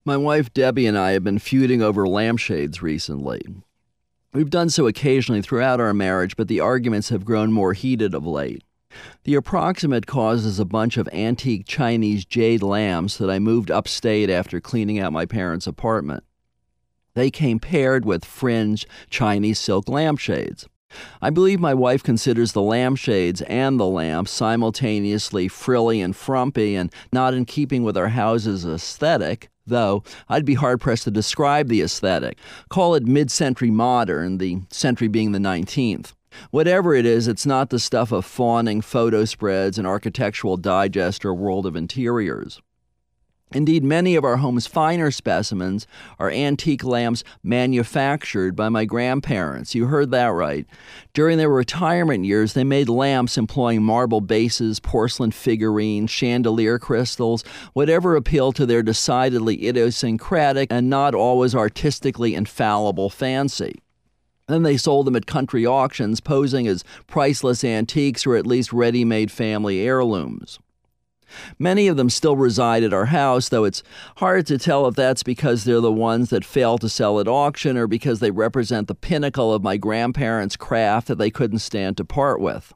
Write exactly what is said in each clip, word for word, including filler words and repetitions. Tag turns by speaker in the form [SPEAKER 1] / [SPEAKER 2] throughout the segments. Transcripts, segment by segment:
[SPEAKER 1] My wife Debbie and I have been feuding over lampshades recently. We've done so occasionally throughout our marriage, but the arguments have grown more heated of late. The approximate cause is a bunch of antique Chinese jade lamps that I moved upstate after cleaning out my parents' apartment. They came paired with fringed Chinese silk lampshades. I believe my wife considers the lampshades and the lamps simultaneously frilly and frumpy and not in keeping with our house's aesthetic, though I'd be hard-pressed to describe the aesthetic. Call it mid-century modern, the century being the nineteenth. Whatever it is, it's not the stuff of fawning photo spreads and Architectural Digest or World of Interiors. Indeed, many of our home's finer specimens are antique lamps manufactured by my grandparents. You heard that right. During their retirement years, they made lamps employing marble bases, porcelain figurines, chandelier crystals, whatever appealed to their decidedly idiosyncratic and not always artistically infallible fancy. Then they sold them at country auctions, posing as priceless antiques or at least ready-made family heirlooms. Many of them still reside at our house, though it's hard to tell if that's because they're the ones that failed to sell at auction or because they represent the pinnacle of my grandparents' craft that they couldn't stand to part with.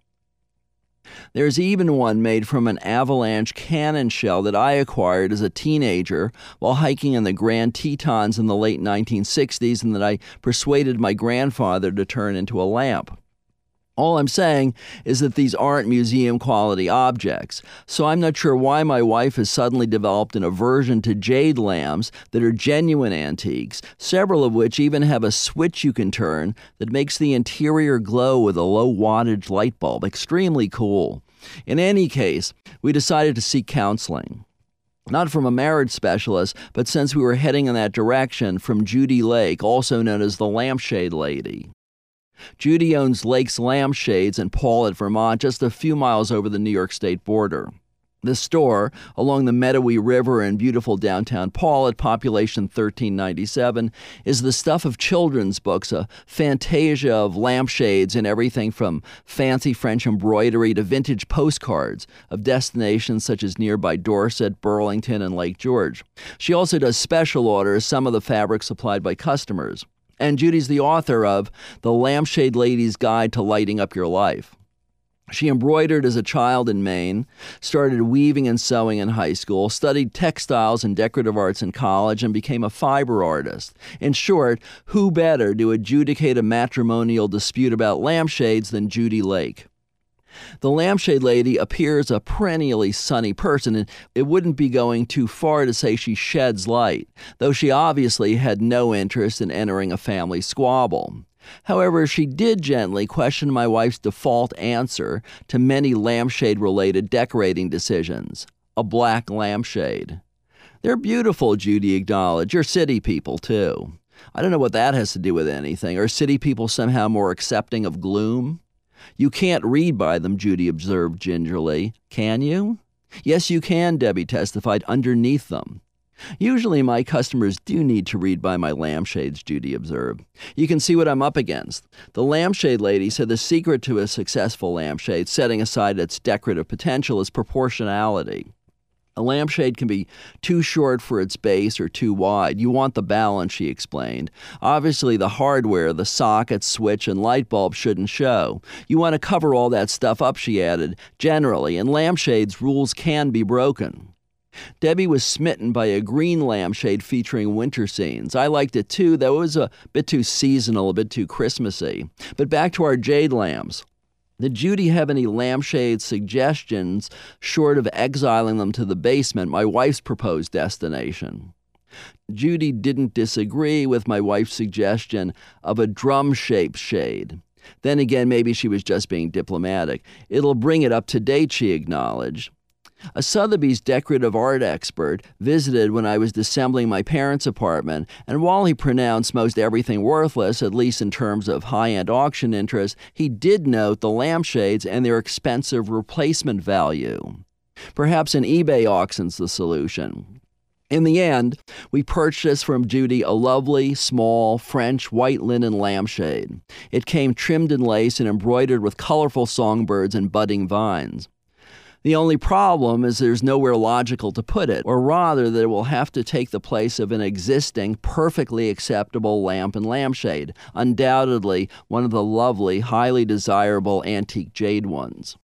[SPEAKER 1] There's even one made from an avalanche cannon shell that I acquired as a teenager while hiking in the Grand Tetons in the late nineteen sixties and that I persuaded my grandfather to turn into a lamp. All I'm saying is that these aren't museum-quality objects, so I'm not sure why my wife has suddenly developed an aversion to jade lamps that are genuine antiques, several of which even have a switch you can turn that makes the interior glow with a low-wattage light bulb. Extremely cool. In any case, we decided to seek counseling. Not from a marriage specialist, but since we were heading in that direction, from Judy Lake, also known as the Lampshade Lady. Judy owns Lake's Lampshades in Paulet, Vermont, just a few miles over the New York State border. The store, along the Meadowy River in beautiful downtown Paulet, population thirteen ninety-seven, is the stuff of children's books, a fantasia of lampshades and everything from fancy French embroidery to vintage postcards of destinations such as nearby Dorset, Burlington, and Lake George. She also does special orders, some of the fabrics supplied by customers. And Judy's the author of The Lampshade Lady's Guide to Lighting Up Your Life. She embroidered as a child in Maine, started weaving and sewing in high school, studied textiles and decorative arts in college, and became a fiber artist. In short, who better to adjudicate a matrimonial dispute about lampshades than Judy Lake? The Lampshade Lady appears a perennially sunny person, and it wouldn't be going too far to say she sheds light, though she obviously had no interest in entering a family squabble. However, she did gently question my wife's default answer to many lampshade-related decorating decisions: a black lampshade. They're beautiful, Judy acknowledged. You're city people, too. I don't know what that has to do with anything. Are city people somehow more accepting of gloom? You can't read by them, Judy observed gingerly. Can you? Yes, you can, Debbie testified, underneath them. Usually my customers do need to read by my lampshades, Judy observed. You can see what I'm up against. The Lampshade Lady said the secret to a successful lampshade, setting aside its decorative potential, is proportionality. A lampshade can be too short for its base or too wide. You want the balance, she explained. Obviously, the hardware, the socket, switch, and light bulb shouldn't show. You want to cover all that stuff up, she added. Generally, in lampshades, rules can be broken. Debbie was smitten by a green lampshade featuring winter scenes. I liked it too, though it was a bit too seasonal, a bit too Christmassy. But back to our jade lamps. Did Judy have any lampshade suggestions, short of exiling them to the basement, my wife's proposed destination? Judy didn't disagree with my wife's suggestion of a drum-shaped shade. Then again, maybe she was just being diplomatic. It'll bring it up to date, she acknowledged. A Sotheby's decorative art expert visited when I was dissembling my parents' apartment, and while he pronounced most everything worthless, at least in terms of high-end auction interest, he did note the lampshades and their expensive replacement value. Perhaps an eBay auction's the solution. In the end, we purchased from Judy a lovely, small, French white linen lampshade. It came trimmed in lace and embroidered with colorful songbirds and budding vines. The only problem is there's nowhere logical to put it, or rather that it will have to take the place of an existing, perfectly acceptable lamp and lampshade, undoubtedly one of the lovely, highly desirable antique jade ones.